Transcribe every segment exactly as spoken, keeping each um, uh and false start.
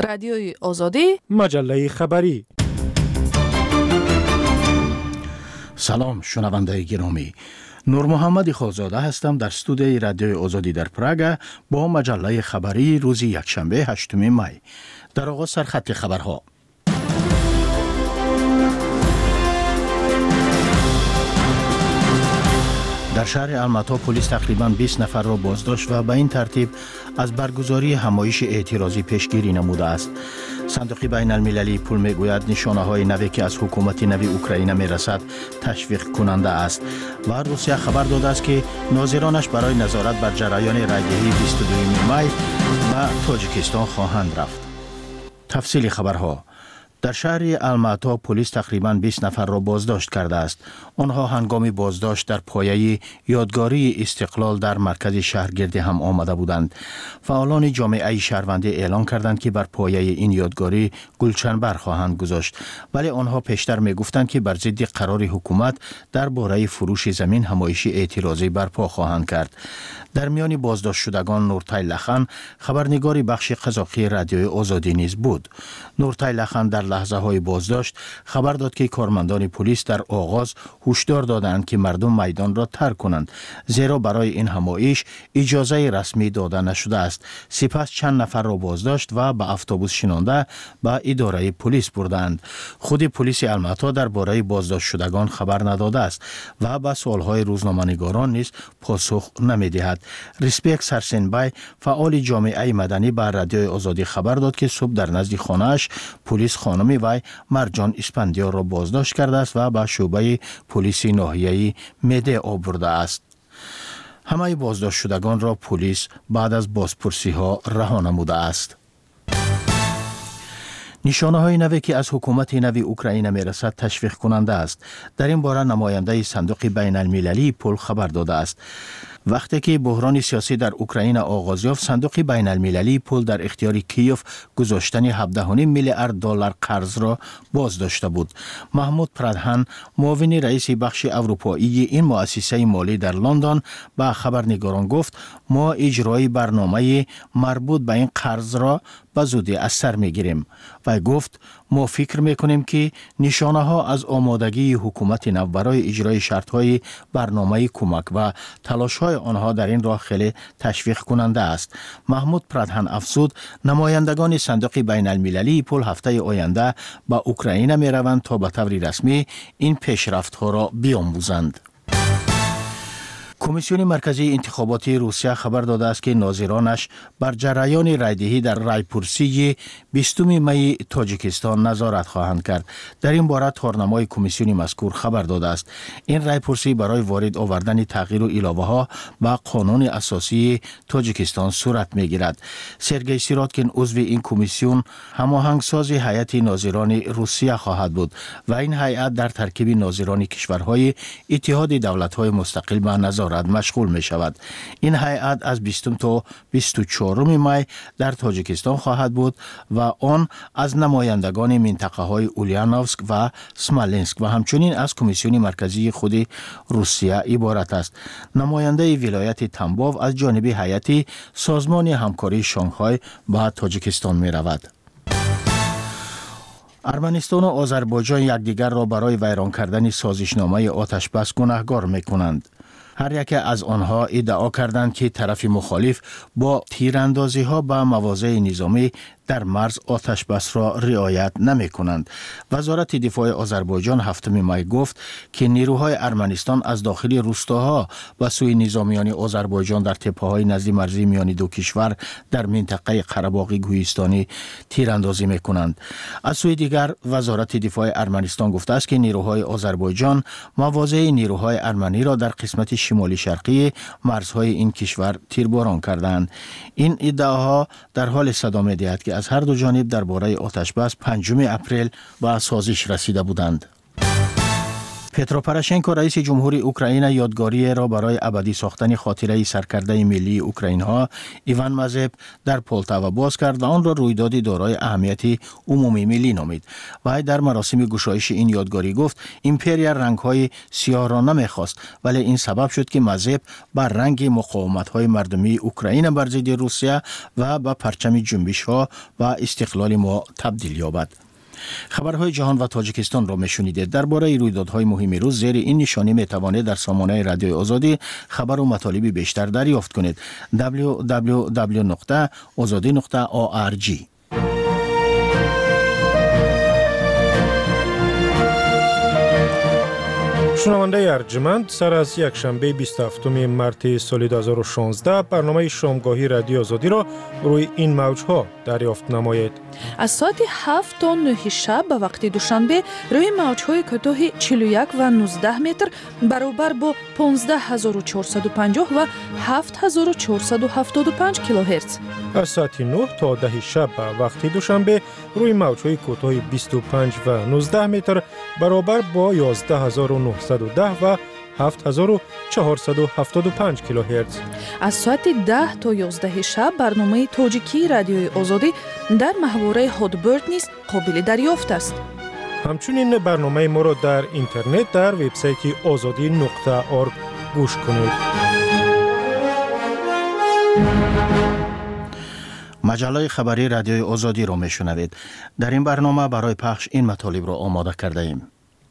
رادیوی آزادی، مجله خبری. سلام شنونده گرامی، نور محمد خالزاده هستم در استودیوی رادیوی آزادی در پراگ با مجله خبری روز یکشنبه هشتم می. در آغاز سرخط خبرها. در شهر الماتا پلیس تقریباً بیست نفر را بازداشت و به این ترتیب از برگزاری همایش اعتراضی پیشگیری نموده است. صندوق بین المللی پول میگوید نشانه های نوی که از حکومت نوی اوکراین میرسد تشویق کننده است و روسیه خبر داده است که ناظرانش برای نظارت بر جریان رایدهی بیست و دوم می به تاجیکستان خواهند رفت. تفصیل خبرها. در شهر الماتا پلیس تقریباً بیست نفر را بازداشت کرده است. آنها هنگام بازداشت در پایه یادگاری استقلال در مرکز شهر گرد هم آمده بودند. فعالان جامعه شهروندی اعلان کردند که بر پایه این یادگاری گلچنبر خواهند گذاشت، ولی آنها پیشتر می گفتند که بر ضد قرار حکومت درباره فروش زمین همایش اعتراضی برپا خواهند کرد. در میان بازداشت شدگان نورتای لخن خبرنگار بخش قزاقی رادیوی آزادی نیز بود. نورتای لخن در لحظه های بازداشت خبر داد که کارمندان پلیس در آغاز هشدار دادند که مردم میدان را ترک کنند، زیرا برای این همایش اجازه رسمی داده نشده است. سپس چند نفر را بازداشت و به اتوبوس شنانده به اداره پلیس بردند. خود پلیس الماتا درباره بازداشت شدگان خبر نداده است و به سوالهای روزنامه‌نگاران نیز پاسخ نمی‌دهد. ریسپیک سرسنبای فعال جامعه مدنی به رادیوی آزادی خبر داد که صبح در نزد خانه‌اش پلیس خانم وی مرجان اسپندیار را بازداشت کرده است و به شعبه پلیس ناحیه‌ای میده آورده است. همه بازداشت شدگان را پلیس بعد از بازپرسی ها رها نموده است. نشانه های نوی که از حکومت نوی اوکراین میرسد تشویق کننده است. در این باره نماینده صندوق بین المللی پول خبر داده است. وقتی که بحران سیاسی در اوکراین آغاز یافت، صندوق بین المللی پول در اختیار کیف گذاشتن هفده و نیم میلیارد دلار قرض را باز داشته بود. محمود پردهان معاون رئیس بخش اروپایی این مؤسسه مالی در لندن به خبرنگاران گفت ما اجرای برنامه مربوط به این قرض را به زودی از سر میگیریم و گفت ما فکر میکنیم که نشانه ها از آمادگی حکومت نو برای اجرای شرط های برنامه کمک و تلاش های آنها در این راه خیلی تشویق کننده است. محمود پردهان افزود نمایندگان صندوق بین المللی پول هفته آینده به اوکراین می روند تا به طور رسمی این پیشرفت ها را بیاموزند. کمیسیون مرکزی انتخاباتی روسیه خبر داده است که ناظرانش بر جریان رایدهی در رایپرسی بیستم می تاجیکستان نظارت خواهند کرد. در این باره تارنمای کمیسیون مذکور خبر داده است این رایپرسی برای وارد آوردن تغییر و علاوه ها به قانون اساسی تاجیکستان صورت می گیرد. سرگئی سیراتکین عضو این کمیسیون هماهنگساز هیئت ناظران روسیه خواهد بود و این هیئت در ترکیب ناظران کشورهای اتحاد دولت‌های مستقل به نظارت مشغول می شود. این هیئت از بیستم تا بیست و چهارم می در تاجیکستان خواهد بود و آن از نمایندگان منطقه های اولیانوفسک و سمالنسک و همچنین از کمیسیون مرکزی خود روسیه عبارت است. نماینده ولایت تنباو از جانب هیئت سازمان همکاری شانگهای به تاجیکستان می رود. ارمنستان و آذربایجان یکدیگر را برای ویران کردن سازشنامه آتش بس گناهکار می کنند. هر یک از آنها ادعا کردند که طرف مخالف با تیراندازی ها به مواضع نظامی در مرز آتش بس را رعایت نمی کنند. وزارت دفاع آذربایجان هفتم می گفت که نیروهای ارمنستان از داخل روستاها و سوی نظامیان آذربایجان در تپه‌های نزد مرزی میان دو کشور در منطقه قره‌باغ کوهستانی تیراندازی می کنند. از سوی دیگر وزارت دفاع ارمنستان گفته است که نیروهای آذربایجان مواضع نیروهای ارمنی را در قسمت شمالی شرقی مرزهای این کشور تیرباران کردند. این ادعاها در حال صدا می دهد که از هر دو جانب درباره آتش بس پنجم اپریل به سازش رسیده بودند. پترو پروشنکو رئیس جمهوری اوکراین یادگاری را برای ابدی ساختن خاطره سرکرده ملی اوکراین ها ایوان مازپ در پولتاوا باز کرد و آن را رویدادی دارای اهمیت عمومی ملی نامید. و در مراسم گشایش این یادگاری گفت امپریا رنگ های سیاه را نمیخواست، ولی این سبب شد که مازپ بر رنگ مقاومت های مردمی اوکراین بر ضد روسیه و به پرچم جنبش ها و استقلال ما تبدیل یابد. خبرهای جهان و تاجیکستان را میشنیدید. درباره رویدادهای مهم روز زیر این نشانی میتوانید در سامانه رادیوی آزادی خبر و مطالب بیشتر دریافت کنید. دبلیو دبلیو دبلیو نقطه آزادی نقطه او آر جی. شنونده ارجمند، سر از یک شنبه بیست و هفتم مارس سال دو هزار و شانزده برنامه شامگاهی رادیو آزادی را روی این موج‌ها دریافت نمایید. از ساعت هفت تا نه شب به وقت دوشنبه روی موج‌های کوتاه چهل و یک و نوزده متر برابر با پانزده هزار و چهارصد و پنجاه و هفت هزار و چهارصد و هفتاد و پنج کیلوهرتز. از ساعت نه تا ده شب به وقت دوشنبه روی موج‌های کوتاه بیست و پنج و نوزده متر برابر با یازده هزار و نهصد و ده و هفت هزار و چهارصد و هفتاد و پنج کیلوهرتز. از ساعت ده تا یازده شب برنامه تاجیکی رادیوی آزادی در محوره هادبرد نیز قابل دریافت است. همچنین برنامه ما را در اینترنت در وبسایت آزادی نقطه اورگ گوش کنید. مجله خبری رادیوی آزادی را میشنوید. در این برنامه برای پخش این مطالب را آماده کرده ایم.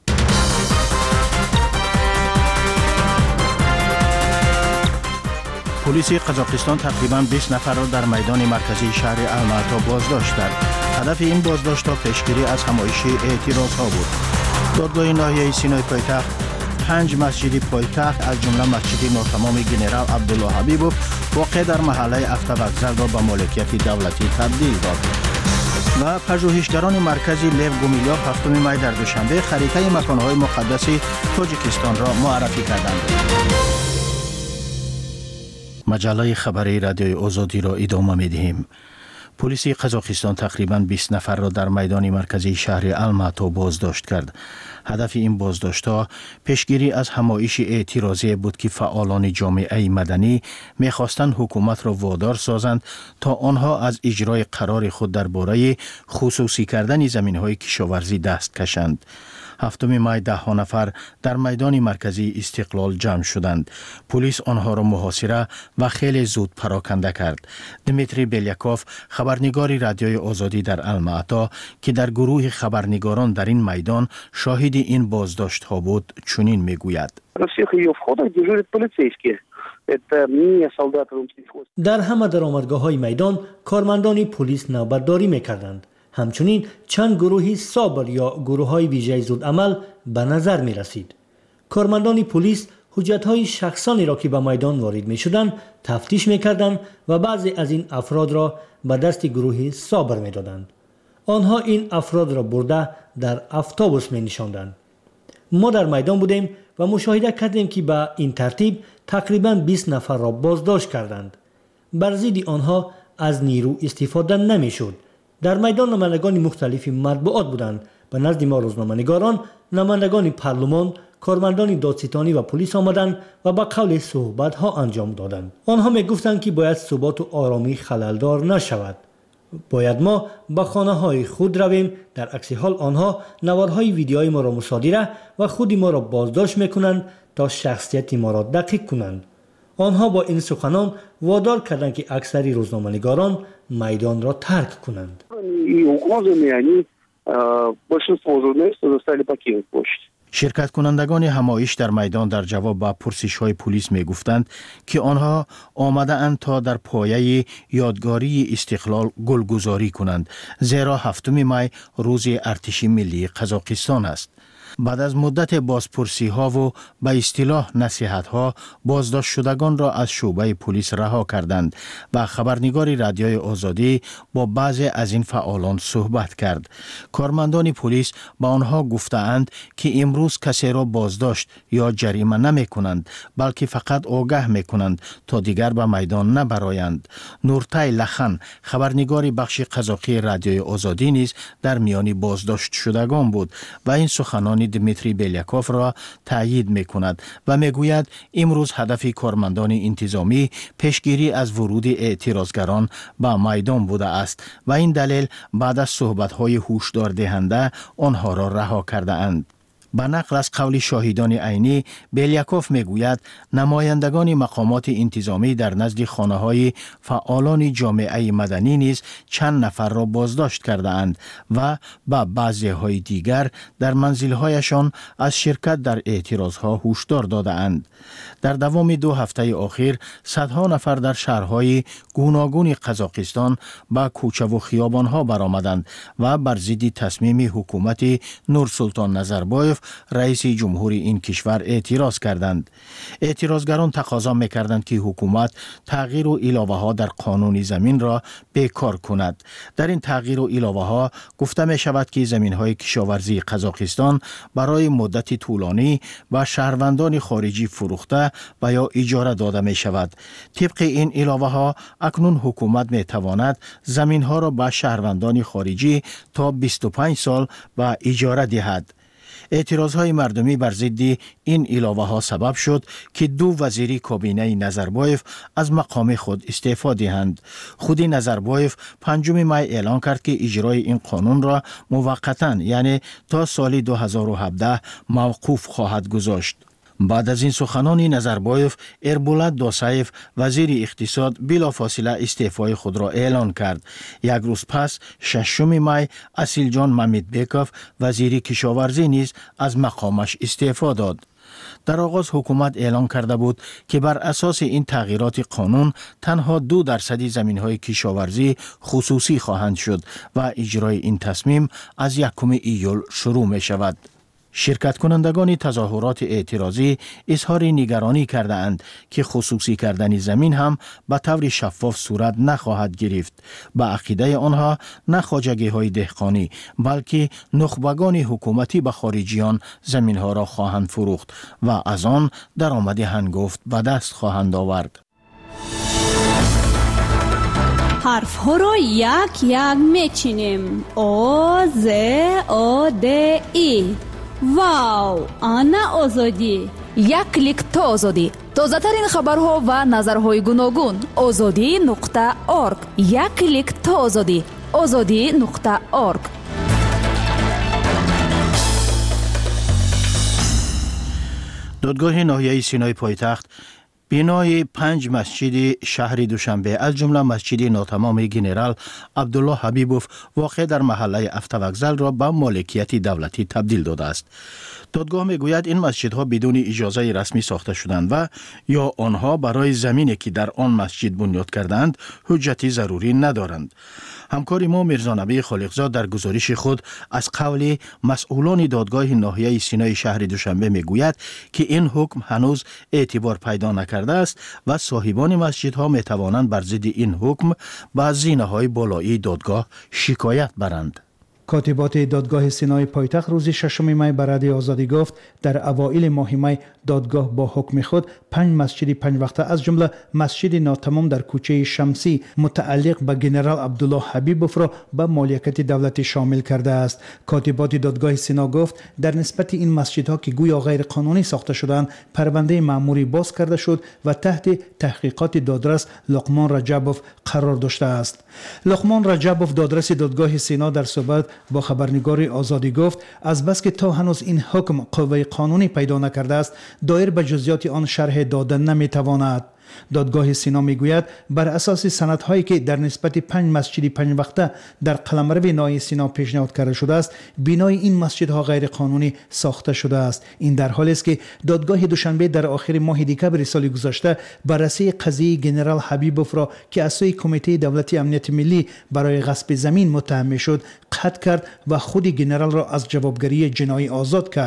پلیس قزاقستان تقریباً بیست نفر را در میدان مرکزی شهر الماتا بازداشت کرد. هدف این بازداشت تا پیشگیری از همایش اعتراضها بود. دادگاه ناحیه سینای پایتخت پنج مسجد پایتخت از جمله مسجد ناتمام گنرال عبدالله حبیبوف واقع در محله افتوکزل را به مالکیت دولتی تبدیل داد. و پژوهشگران مرکزی لیو گومیلیاف هفتم می در دوشنبه خریطه مکانهای مقدس تاجیکستان را معرفی کردند. مجله خبری رادیوی آزادی را ادامه می‌دهیم. پلیس قزاقستان تقریباً بیست نفر را در میدان مرکزی شهر الماتا بازداشت کرد. هدف این بازداشت‌ها پیشگیری از همایش اعتراضی بود که فعالان جامعه مدنی می‌خواستند حکومت را وادار سازند تا آنها از اجرای قرار خود درباره خصوصی کردن زمین‌های کشاورزی دست کشند. هفتم می ده ها نفر در میدان مرکزی استقلال جمع شدند. پلیس آنها را محاصره و خیلی زود پراکنده کرد. دمیتری بیلیاکوف خبرنگار رادیوی آزادی در الماتا که در گروه خبرنگاران در این میدان شاهد این بازداشت ها بود چنین میگوید. در همه درآمدگاه های میدان کارمندان پلیس نوبتداری میکردند. همچنین چند گروهی سابر یا گروه های ویژه زود عمل به نظر می رسید. کارمندان پلیس حجت های شخصانی را که به میدان وارد می شدند تفتیش می کردند و بعضی از این افراد را به دست گروه سابر می دادند. آنها این افراد را برده در اتوبوس می نشاندند. ما در میدان بودیم و مشاهده کردیم که به این ترتیب تقریباً بیست نفر را بازداشت کردند. بر ضد آنها از نیرو استفاده نمی شد. در میدان نمایندگان مختلفی مطبوعات بودند. به نزد ما روزنامه‌نگاران، نمایندگان پارلمان، کارمندان دادستانی و پلیس آمدند و با قول صحبت ها انجام دادند. آنها می گفتند که باید ثبات و آرامی خللدار نشود. باید ما به خانه های خود رویم. در عکس حال آنها نوارهای ویدیوهای ما را مصادره و خود ما را بازداشت میکنند تا شخصیت ما را دقیق کنند. آنها با این سخنان وادار کردند که اکثری روزنامه‌نگاران میدان را ترک کنند. شرکت کنندگان همایش در میدان در جواب به پرسش های پلیس می گفتند که آنها آمده اند تا در پایه یادگاری استقلال گلگذاری کنند، زیرا هفتم می روز ارتش ملی قزاقستان است. بعد از مدت بازپرسی ها و به اصطلاح نصیحت ها بازداشت شدگان را از شعبه پلیس رها کردند و خبرنگار رادیوی آزادی با بعضی از این فعالان صحبت کرد. کارمندان پلیس با آنها گفتند که امروز کسی را بازداشت یا جریمه نمی کنند، بلکه فقط آگاه می کنند تا دیگر به میدان نبرایند. نورتای لخن خبرنگار بخش قزاقی رادیوی آزادی نیز در میان بازداشت شدگان بود و این سخنان دمیتری بلیاکوف را تایید می کند و می گوید امروز هدف کارمندان انتظامی پیشگیری از ورود اعتراضگران به میدان بوده است و این دلیل بعد از صحبت‌های هشدار دهنده آنها را رها کرده اند. به نقل از قول شاهدان عینی، بلیاکوف میگوید نمایندگان مقامات انتظامی در نزد خانه‌های فعالان جامعه مدنی نیز چند نفر را بازداشت کرده اند و به بعضی‌های دیگر در منزل‌هایشان از شرکت در اعتراضها هشدار داده اند. در دوام دو هفته اخیر صدها نفر در شهرهای گوناگون قزاقستان به کوچه و خیابان‌ها برآمدند و بر ضد تصمیم حکومت نورسلطان نظربایف رئیس جمهور این کشور اعتراض کردند. اعتراضگران تقاضا می‌کردند که حکومت تغییر و علاوه ها در قانون زمین را بیکار کند. در این تغییر و علاوه ها گفته می شود که زمین های کشاورزی قزاقستان برای مدت طولانی به شهروندان خارجی فروخته و یا اجاره داده می شود. طبق این علاوه ها اکنون حکومت می تواند زمین ها را به شهروندان خارجی تا بیست و پنج سال به اجاره دهد. اعتراضهای مردمی بر ضد این علاوه ها سبب شد که دو وزیر کابینه نظربایف از مقام خود استعفا دهند. خود نظربایف پنجم می اعلان کرد که اجرای این قانون را موقتا یعنی تا سال دو هزار و هفده موقوف خواهد گذاشت. بعد از این سخنان نظربایف، اربولت داسایف وزیر اقتصاد بلافاصله استعفای خود را اعلان کرد. یک روز پس ششم می اسیلجان ممیدبکوف وزیر کشاورزی نیز از مقامش استعفا داد. در آغاز حکومت اعلان کرده بود که بر اساس این تغییرات قانون تنها دو درصد زمین‌های کشاورزی خصوصی خواهند شد و اجرای این تصمیم از یکم ایول شروع می شود. شرکت کنندگان تظاهرات اعتراضی اظهار نگرانی کرده اند که خصوصی کردن زمین هم به طور شفاف صورت نخواهد گرفت. به عقیده آنها نه خواجگی های دهقانی بلکه نخبگان حکومتی به خارجیان زمین ها را خواهند فروخت و از آن درآمد هنگفت به دست خواهند آورد. حرف ها را یک یک میچینیم. او ز او د ای. واو، آنا آزادی. یک کلیک تا آزادی. تازه ترین خبرها و نظرهای گوناگون. آزادی نقطه ارگ. یک کلیک تا آزادی. آزادی نقطه ارگ. دادگاه ناحیه سینای پایتخت بنای پنج مسجد شهر دوشنبه از جمله مسجد ناتمام گنرال عبدالله حبیبوف واقع در محله افتوکزل را به مالکیت دولتی تبدیل داده است. دادگاه میگوید این مسجدها بدون اجازه رسمی ساخته شدند و یا آنها برای زمینی که در آن مسجد بنیاد کردند حجتی ضروری ندارند. همکار ما میرزا نبی خالقزاد در گزارش خود از قول مسئولان دادگاه ناحیه سینای شهر دوشنبه میگوید که این حکم هنوز اعتبار پیدا نکرده است و صاحبان مسجدها میتوانند بر ضد این حکم به زینه‌های بالایی دادگاه شکایت برند. کاتبات دادگاه سینای پایتخت روز ششم می به رادیو آزادی گفت در اوایل ماه می دادگاه با حکم خود پنج مسجد پنج وقته از جمله مسجد ناتمام در کوچه شمسی متعلق به گنرال عبدالله حبیبوف را به مالکیت دولتی شامل کرده است. کاتبات دادگاه سینا گفت در نسبت این مسجدها که گویا غیر قانونی ساخته شدند پرونده مأموری باز کرده شد و تحت تحقیقات دادرس لقمان رجبوف قرار داشته است. لقمان رجبوف دادرس دادگاه سینا در صحبت با خبرنگار آزادی گفت از بس که تا هنوز این حکم قوه قانونی پیدا نکرده است دایر به جزئیات آن شرح دادن نمیتواند. دادگاه سینا میگوید بر اساس سندهایی که در نسبت پنج مسجد پنج وقته در قلمرو ناحیه سینا پیشنهاد کرده شده است بنای این مسجدها غیر قانونی ساخته شده است. این در حالی است که دادگاه دوشنبه در آخر ماه دکمبر سال گذشته بررسی قضیه گنرال حبیبوف را که از سوی کمیته دولتی امنیت ملی برای غصب زمین متهم شد قطع کرد و خود گنرال را از جوابگری جنایی آزاد کرد.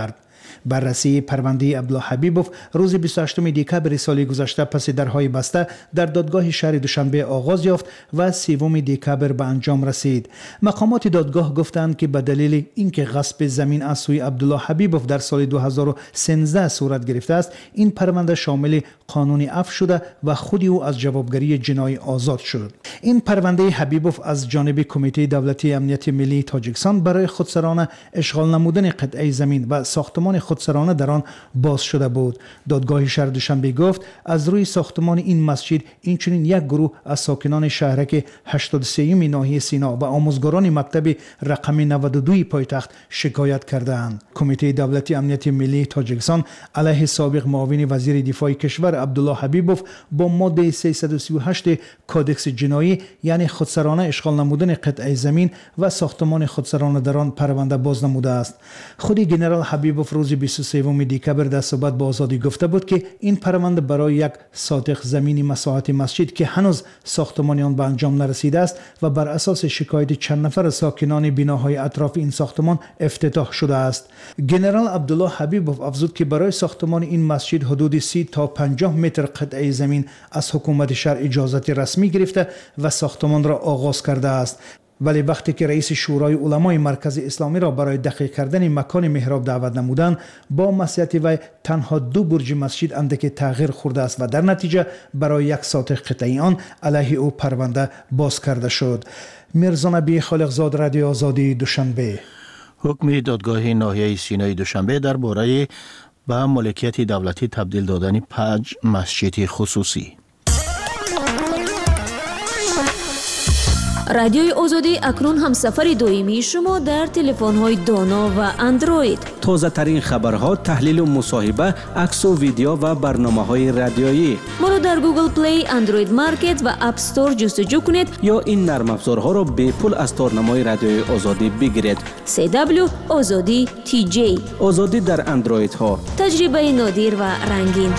بررسی پرونده عبدالله حبیبوف روز بیست و هشتم دکبر سال گذشته پس درهای بسته در دادگاه شهر دوشنبه آغاز یافت و سوم دکبر به انجام رسید. مقامات دادگاه گفتند که به دلیل اینکه غصب زمین از سوی عبدالله حبیبوف در سال دو هزار و سیزده صورت گرفته است، این پرونده شامل قانونی عفو شده و خود او از جوابگری جنایی آزاد شد. این پرونده حبیبوف از جانب کمیته دولتی امنیت ملی تاجیکستان برای خودسرانه اشغال نمودن قطعه زمین و ساختمان خودسرانه در آن باز شده بود. دادگاه شهر دوشنبه گفت از روی ساختمان این مسجد اینچنین یک گروه از ساکنان شهرک هشتاد و سه ناحیه سینا و آموزگاران مکتب رقم نود و دو پایتخت شکایت کردند. کمیته دولتی امنیت ملی تاجیکستان علیه سابق معاون وزیر دفاع کشور عبدالله حبیبوف با ماده سیصد و سی و هشت کادکس جنایی یعنی خودسرانه اشغال نمودن قطعه زمین و ساختمان خودسرانه در آن پرونده باز نموده است. خود جنرال حبیبوف روز بیست و سوم دکبر در صحبت با آزادی گفته بود که این پرونده برای یک ساتق زمینی مساحت مسجد که هنوز ساختمان آن به انجام نرسیده است و بر اساس شکایت چند نفر ساکنان بناهای اطراف این ساختمان افتتاح شده است. جنرال عبدالله حبیبوف افزود که برای ساختمان این مسجد حدود سی تا پنجاه متر قطعه زمین از حکومت شهر اجازت رسمی گرفته و ساختمان را آغاز کرده است. ولی وقتی که رئیس شورای علمای مرکز اسلامی را برای دقیق کردن مکان محراب دعوت نمودند، با مصلحت وی تنها دو برج مسجد اندکی تغییر خورده است و در نتیجه برای یک ساتق قطعی آن علیه او پرونده باز کرده شد. میرزا نبی خالقزاد، رادیو آزادی، دوشنبه. حکم دادگاه ناحیه سینای دوشنبه درباره به مالکیت دولتی تبدیل دادن پنج مسجد خصوصی. رادیوی آزادی اکنون هم سفر دائمی شما در تلفن‌های دانا و اندروید. تازه ترین خبرها، تحلیل و مصاحبه، عکس و ویدیو و برنامه‌های رادیویی. ما رو در گوگل پلی، اندروید مارکت و اپ استور جستجو کنید یا این نرم افزارها را به پول از تارنمای رادیوی آزادی بگیرید. سی دبلیو آزادی تی جی. آزادی در اندروید ها. تجربه نادر و رنگین.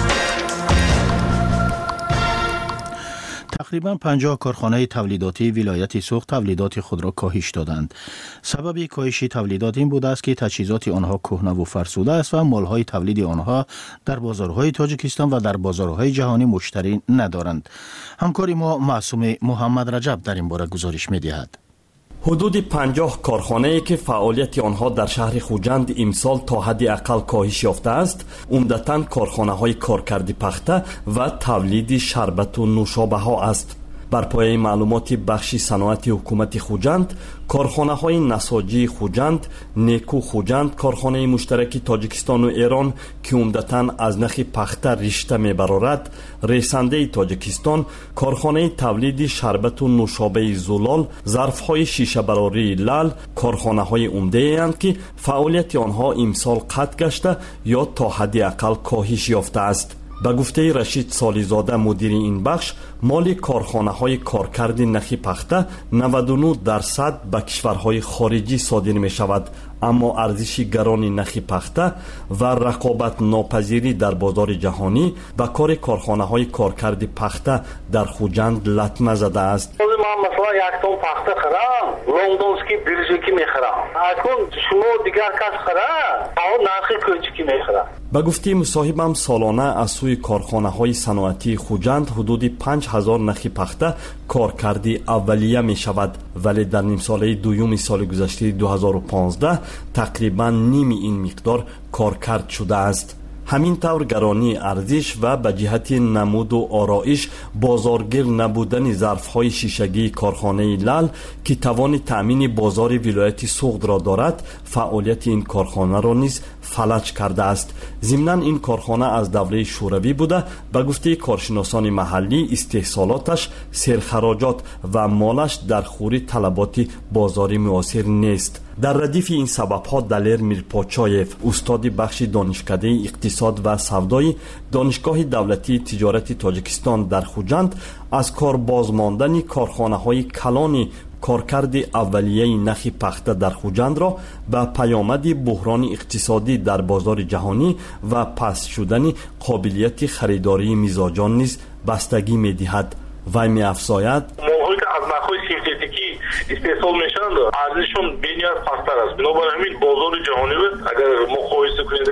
تقریبا پنجاه کارخانه تولیداتی ولایت سوخت تولیدات خود را کاهش دادند. سبب کاهش تولیدات این بوده است که تجهیزات آنها کهنه و فرسوده است و مالهای تولید آنها در بازارهای تاجیکستان و در بازارهای جهانی مشتری ندارند. همکار ما معصوم محمد رجب در این باره گزارش می‌دهد. حدود پنجاه کارخانه‌ای که فعالیت آنها در شهر خوجند امسال تا حد اقل کاهش یافته است، عمدتاً کارخانه‌های کارکرد پخته و تولید شربت و نوشابه ها است. بر پایه معلومات بخش صنعتی حکومت خوجند، کارخانه‌های نساجی خوجند، نیکو خوجند، کارخانه مشترک تاجیکستان و ایران که عمدتاً از نخ پخته رشته می‌برارد، ریسنده تاجیکستان، کارخانه تولید شربت و نوشابه زلال، ظرف‌های شیشه براری لال، کارخانه‌های عمده اند که فعالیت آنها امسال قطع گشته یا تا حد اقل کاهش یافته است. به گفته رشید سالیزاده مدیر این بخش، مال کارخانه‌های کارکرد نخ پخته نود و نه درصد به کشورهای خارجی صادر می شود، اما ارزش گران نخ پخته و رقابت ناپذیری در بازار جهانی به کار کارخانه‌های کارکرد پخته در خوجند لطمه زده است. من مثلا یک تن پخته خرم، لندنسکی برژکی میخرم. اکنون شما دیگر کس خرم، اما نرخ کوچکی میخرم. به گفته مصاحبم سالانه از سوی کارخانه‌های صنعتی خوجند حدود پنج هزار نخ پخته کارکردی اولیه می شود، ولی در نیم ساله دوم سال گذشته دو هزار و پانزده تقریبا نیم این مقدار کارکرد شده است. همین طور گرانی ارزش و به جهت نمود و آرایش بازارگیر نبودن ظرف‌های شیشگی کارخانه لال که توان تأمین بازار ولایت سوخت را دارد، فعالیت این کارخانه را نیز فلج کرده است. ضمناً این کارخانه از دوره شوروی بوده. به گفته کارشناسان محلی، استحصالاتش، سرخراجات و مالش در خوری طلبات بازاری معاصر نیست. در ردیف این سبب‌ها دلیر میرپاچایف، استاد بخش دانشکده اقتصاد و سودای دانشگاه دولتی تجارت تاجیکستان در خوجند، از کار بازماندن کارخانه‌های کلان کارکرد اولیه نخ پخته در خوجند را به پیامد بحران اقتصادی در بازار جهانی و پست شدن قابلیت خریداری مزاجان نیز بستگی می‌دهد. وی می‌افزاید: ماهایی که از نخهای سینتتیکی استحصال میشن ارزششون بی‌نیاز پست‌تر است. بنابراین همین بازار جهانی رو اگر مقایسه کنیم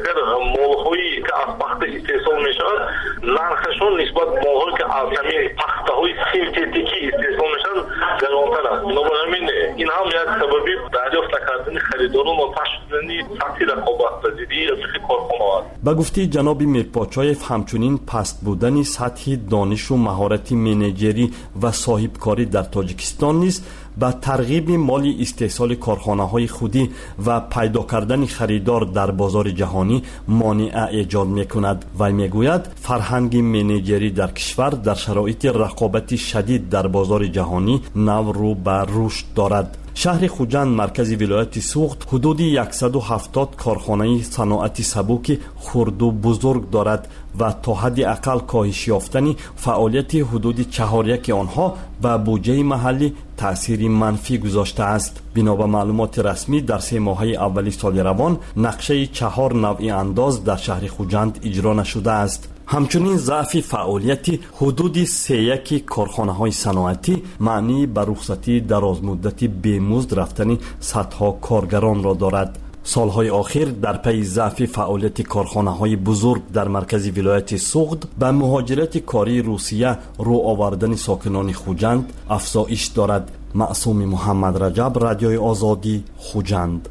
کردن خریداران و پخش شدن سطح رقابت‌پذیری از کارخانه‌ها. با گفته جناب میرپاچاєв همچنین پست بودن سطح دانش و مهارت منیجری و صاحبکاری در تاجیکستان نیز با ترغیب مالی استحصال کارخانه‌های خودی و پیدا کردن خریدار در بازار جهانی مانع ایجاد می‌کند و می‌گوید فرهنگ منیجری در کشور در شرایط رقابت شدید در بازار جهانی نو رو به رشد دارد. شهر خوجند مرکز ولایت سوخت حدود صد و هفتاد کارخانه صنعت سبک خرد و بزرگ دارد و تا حد اقل کاهش یافتن فعالیت حدود چهار یک آنها به بودجه محلی تأثیر منفی گذاشته است. بنا به معلومات رسمی در سه ماهه اولی سال روان نقشه چهار نوع انداز در شهر خوجند اجرا نشده است. همچنین ضعف فعالیت حدود سه یک کارخانه های صنعتی معنی به رخصتی دراز مدتی بیمزد رفتن صدها کارگران را دارد. سالهای آخر در پی ضعف فعالیت کارخانه های بزرگ در مرکز ولایت سوخت به مهاجرت کاری روسیه رو آوردن ساکنان خوجند افزایش دارد. معصوم محمد رجب، رادیوی آزادی، خوجند.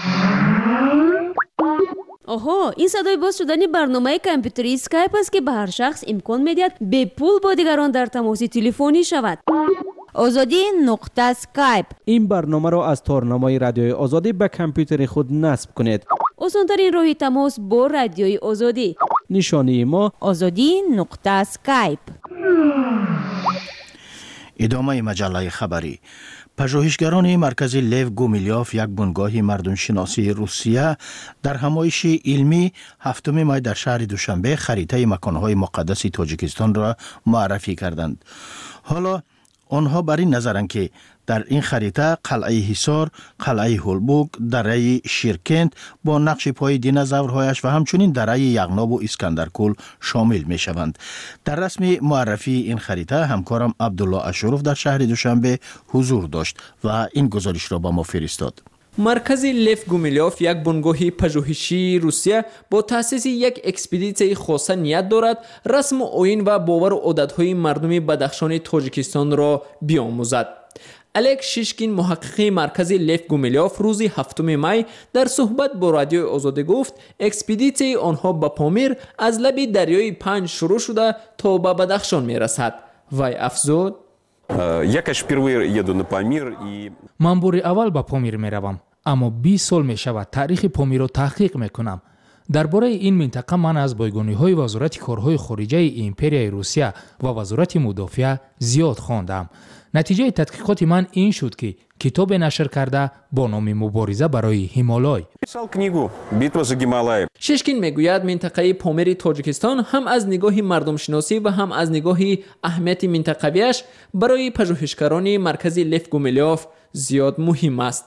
آها، این صدای باز شدن برنامه کامپیوتری اسکایپ است که به هر شخص امکان میدهد به پول با دیگران در تماس تلفنی شود. آزادی نقطه اسکایپ. این برنامه را از تارنمای رادیوی آزادی به کامپیوتر خود نصب کنید. آسان‌ترین راه تماس با رادیوی آزادی. نشانی ما آزادی نقطه اسکایپ. ادامه مجله خبری. پژوهشگران مرکز لیو گومیلیوف یک بنگاه مردمشناسی روسیه در همایش علمی هفتم می در شهر دوشنبه خریطه مکانهای مقدس تاجیکستان را معرفی کردند. حالا آنها بر این نظرند که در این خریطه قلعه حصار، قلعه هولبوک، دره شیرکند با نقش پای دینازورهایش و همچنین دره یغناب و اسکندرکل شامل می شوند. در رسم معرفی این خریطه همکارم عبدالله اشرف در شهر دوشنبه حضور داشت و این گزارش را با ما فرستاد. مرکز لیف گومیلیوف یک بنگاه پژوهشی روسیه با تأسیس یک اکسپدیسیون خاصه نیت دارد رسم و آیین و باور و عادت‌های مردم بدخشان تاجیکستان را بیاموزد. الک شیشکین محقق مرکز لیف گومیلیوف روز هفتم می در صحبت با رادیوی آزادی گفت اکسپدیسیون آنها به پامیر از لب دریای پنج شروع شده تا به بدخشان می رسد. وی افزود من بار اول به پامیر می روم، اما بیست سال می شود تاریخ پامیر را تحقیق می کنم. درباره این منطقه من از بایگانی های وزارت کارهای خارجه امپریای روسیه و وزارت مدافع زیاد خواندم. نتیجه تحقیقات من این شد که کتاب نشر کرده با نام مبارزه برای هیمالای. شیشکین میگوید منطقه پامیر تاجیکستان هم از نگاه مردم شناسی و هم از نگاه اهمیت منطقویش برای پژوهشگران مرکز لیف گومیلیوف زیاد مهم است.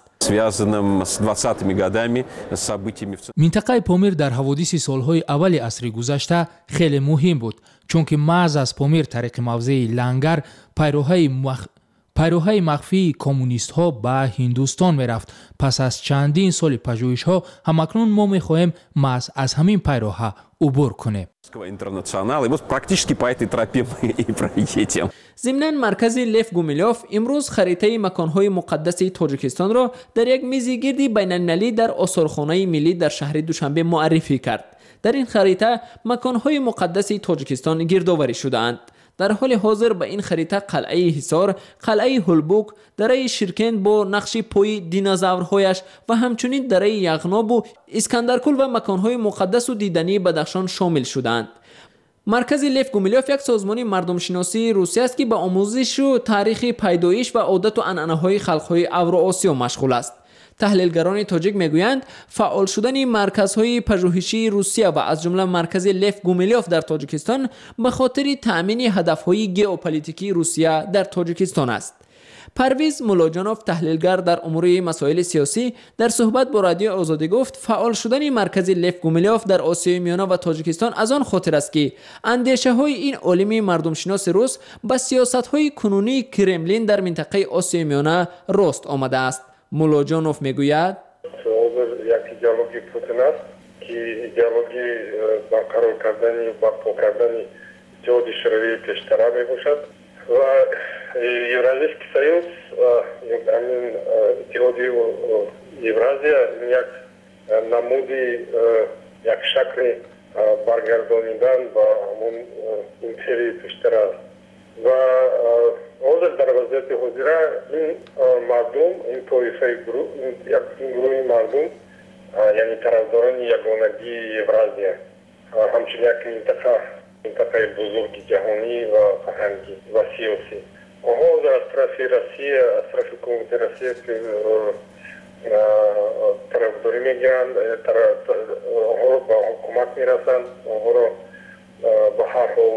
منطقه پامیر در حوادث سالهای اول عصر گذشته خیلی مهم بود، چون که محض از پامیر طریق موضع لنگر پیروهای مخ... پیروهای مخفی کمونیست ها به هندوستان می رفت. پس از چندین سال پژوهش ها همکنون ما می خواهیم محض از همین پیروها عبور کنیم. ضمناً مرکز لیف گومیلیوف امروز خریطه مکانهای مقدس تاجیکستان را در یک میز گردی بین المللی در آثارخانه ملی در شهر دوشنبه معرفی کرد. در این خریطه مکانهای مقدس تاجیکستان گردآوری شده‌اند. در حال حاضر به این خریطه قلعه حصار، قلعه هولبوک، دره شیرکند با نقش پای دینازورهایش و همچنین دره یغناب و اسکندرکل و مکانهای مقدس و دیدنی بدخشان شامل شدند. مرکز لیف گومیلیوف یک سازمان مردم شناسی روسیه است که به آموزش و تاریخ پیدایش و عادت و عنعنه‌های خلق‌های اوراسیا مشغول است. تحلیلگران تاجیک میگویند فعال شدن مرکزهای پژوهشی روسیه و از جمله مرکز لیف گومیلیوف در تاجیکستان به خاطر تأمین هدفهای ژئوپلیتیکی روسیه در تاجیکستان است. پرویز مولاجانوف تحلیلگر در امور مسائل سیاسی در صحبت با رادیو آزادی گفت فعال شدن مرکز لیف گومیلیوف در آسیای میانه و تاجیکستان از آن خاطر است که اندیشه های این عالم مردم شناس روس با سیاست های کنونی کرملین در منطقه آسیای میانه راست آمده است. مولاجانوف میگوید یک دیالوگی پوتین است که دیالوگی برقرار کردن و برپا کردن اتحاد شوروی پیشتر می باشد و Евразийский союз, اتحادی Евразия як намуди як шакли баргардонидан ба ҳамон империяи пештар аст ва ҳозир дар вазъияти ҳозира ин мардум ин тоифаи як гурӯҳи мардум яъне тарафдорони ягонагии Евразия ҳамчун як минтақа минтақаи бузурги ҷаҳонӣ ва фарҳангӣ ва сиёсӣ онҳо ҳозир аз тарафи Россия аз тарафи ҳукумати Россия тарафдорӣ мегиранд онҳоро ба ҳукумат мерасанд онҳоро ба ҳар ҳол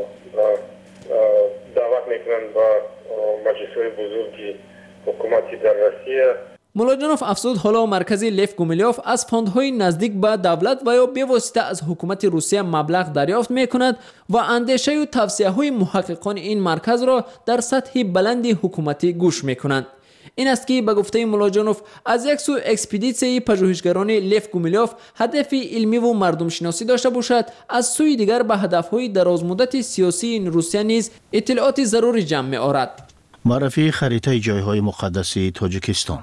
даъват мекунанд ба маҷлисҳои бузурги ҳукумати дар Россия. муллоҷонов афзуд ҳоло маркази Лев Гумилёв аз фондҳои наздик ба давлат ва ё бевосита аз ҳукумати Русия маблағ дарёфт мекунад ва андешаю тавсияҳои муҳаққиқони ин марказро дар сатҳи баланди ҳукуматӣ гӯш мекунанд. ин аст ки ба гуфтаи муллоҷонов аз як сӯ экспедитсияи пажӯҳишгарони Лев Гумилёв ҳадафи илмиву мардумшиносӣ дошта бошад, аз сӯи дигар ба ҳадафҳои дарозмуддати сиёсии Русия низ иттилооти зарури ҷамъ меорад. معرفی خریطه جایهای مقدس تاجیکستان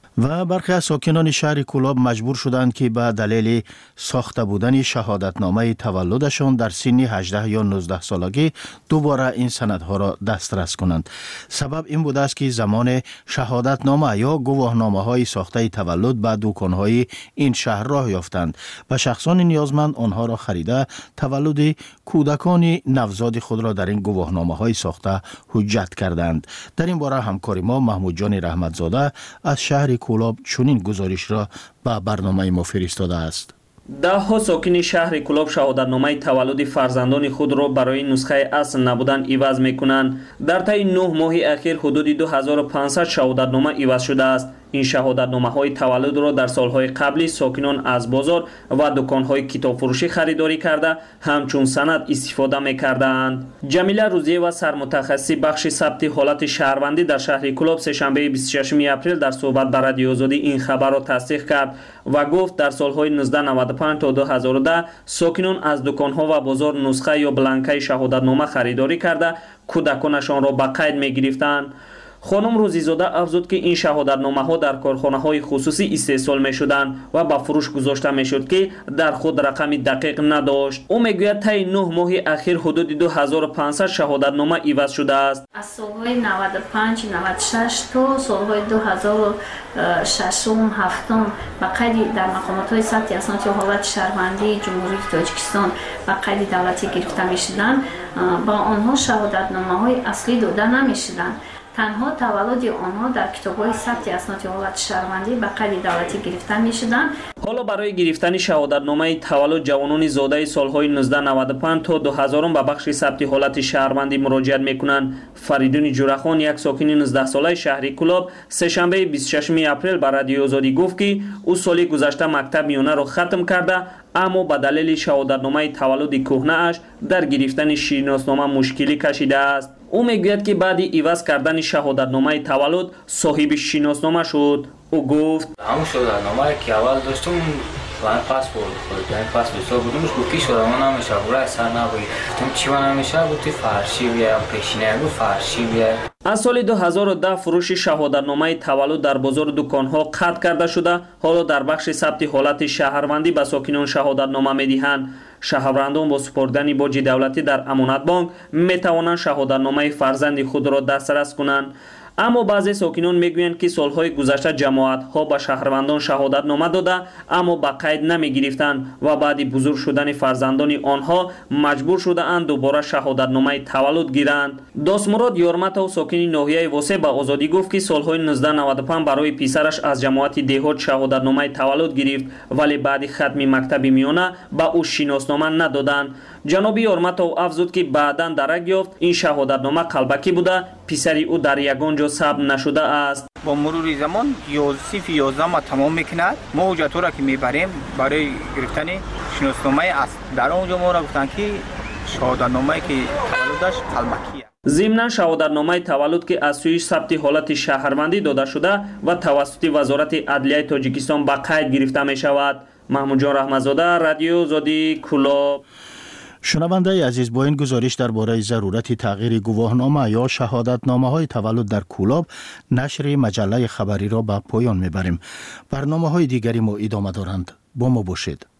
و برخی از ساکنان شهر کولاب مجبور شدند که به دلیل ساخته بودن شهادتنامه تولدشان در سن هجده یا نوزده سالگی دوباره این سندها را دسترس کنند. سبب این بوده است که زمان شهادتنامه یا گواهنامه های ساخته تولد به دکانهای این شهر راه یافتند و شخصان نیازمند آنها را خریده تولد کودکان نوزاد خود را در این گواهنامه های ساخته حجت کردند. در این باره همکار ما محمود جان رحمتزاده از شهر کولاب چنین گزارش را به برنامه ما فرستاده است. ده ها ساکن شهر کولاب شهادتنامه تولد فرزندان خود را برای نسخه اصل نبودن عوض میکنند. در طی نه ماه اخیر حدود دو هزار و پانصد شهادتنامه عوض شده است. این شهادتنامه های تولد را در سالهای قبلی ساکنان از بازار و دکانهای کتاب فروشی خریداری کرده همچون سند استفاده میکردند. جمیله روزی و سرمتخصص بخش ثبت حالت شهروندی در شهر کولاب سه‌شنبه بیست و ششم اپریل در صحبت با رادیو آزادی این خبر را تصدیق کرد و گفت در سالهای نوزده نود و پنج تا دو هزار و ده ساکنان از دکانها و بازار نسخه یا بلانکای شهادتنامه خریداری کرده کودکانشان را به قید میگرفتند. خانم روزیزاده افزود که این شهادتنامه ها در کارخانه های خصوصی استحصال می شدند و به فروش گذاشته می شد که در خود رقم دقیق نداشت. او میگوید طی نه ماه اخیر حدود دو هزار و پانصد شهادتنامه عوض شده است. از سالهای نود و پنج نود و شش تا سالهای دو هزار و شش هفت به قید در مقامات های ثبت اسناد حالت شهروندی جمهوری تاجیکستان به قید دولتی گرفته می شدند. با آنها شهادتنامه های اصلی داده نمی شدند. تنها تولد آنها در کتاب‌های ثبت اسناد حالت شهروندی به قید دولتی گرفته می‌شدند. حالا برای گرفتن شهادتنامه تولد جوانان زاده سالهای نوزده نود و پنج تا دو هزار به بخش ثبت حالت شهروندی مراجعت می‌کنند. فریدون جورخان یک ساکن نوزده ساله شهر کولاب سه‌شنبه بیست و ششم اپریل به رادیو آزادی گفت که او سال گذشته مکتب میانه را ختم کرده اما به دلیل شهادتنامه تولد کهنه اش در گرفتن شناسنامه مشکلی کشیده است. او میگوید که بعد عوض کردن شهادتنامه تولد صاحب شناسنامه شد. او گفت همون شهادتنامه که اول داشتم من پاسپورت خود من پاسپورت سو بودمش گفتی شهادتنامه نمیشه برای سر نبودی تم چی نمیشه گفتی فارسی بیا پیشینه گفت فارسی بیا. از سال دو هزار و ده فروش شهادتنامه تولد در بازار دکان‌ها قطع کرده شده. حالا در بخش ثبت حالت شهروندی به ساکنان شهادتنامه می‌دهند. شهروندان با سپردن باج دولتی در امانت بانک می‌توانند شهادتنامه فرزند خود را دسترس کنند. اما بعضی ساکنان میگویند که سالهای گذشته جماعت‌ها به شهروندان شهادتنامه داده اما به قید نمی‌گرفتند و بعد بزرگ شدن فرزندان آنها مجبور شده‌اند دوباره شهادتنامه تولد گیرند. داستمراد یارمتو ساکن ناحیه واسه به آزادی گفت که سالهای نوزده نود و پنج برای پسرش از جماعت دهات شهادتنامه تولد گرفت ولی بعد ختم مکتب میانه به او شناسنامه ندادند. جناب یارمتو افزود که بعداً درک یافت این شهادتنامه قلبکی بوده پسری او در یگان جا ثبت نشده است. با مرور زمان یازده یازده ما تمام میکند ما حجت را که میبریم برای گرفتن شناسنامه است. در اونجا ما را گفتن که شهادتنامه که تولدش قلبکی است. ضمن شهادتنامه تولد که از سوی ثبت حالت شهروندی داده شده و توسط وزارت عدلیه تاجیکستان به قید گرفته می شود. محمود جان رحمتزاده رادیو آزادی کولاب. شنونده عزیز، با این گزارش درباره ضرورت تغییر گواهنامه یا شهادتنامه های تولد در کولاب نشر مجله خبری را به پایان میبریم. برنامه های دیگری ما ادامه دارند. با ما باشید.